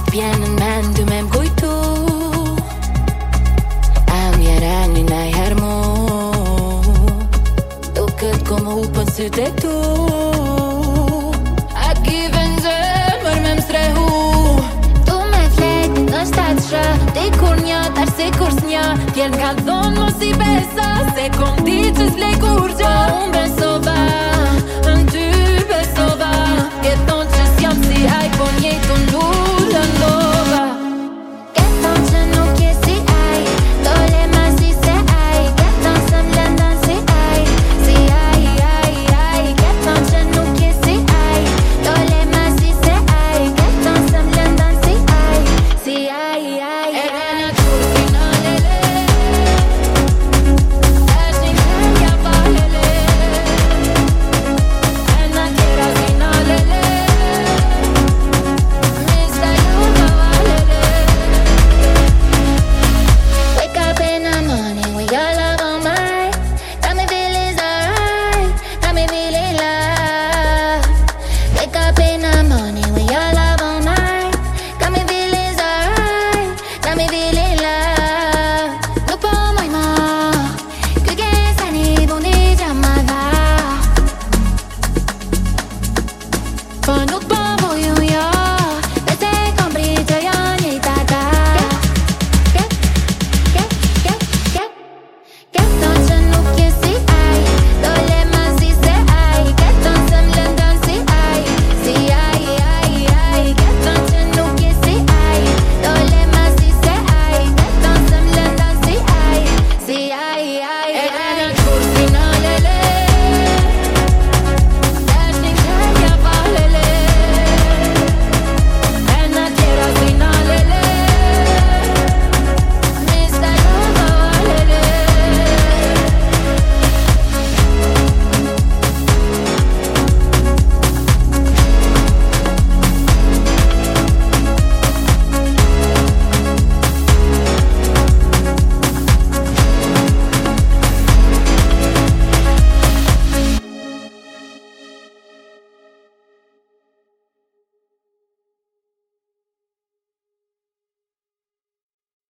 Vjen në mend dy me m'kujtu A mjereni nej her mu Duket ko mu pën syt e tu A given zemër me m'strehu Tu me flet, është atë shë Dikur një, tash si kur s'një Tjerë m'ka thonë mos i besa Se kom di që s'vlej kur gjë Unë besova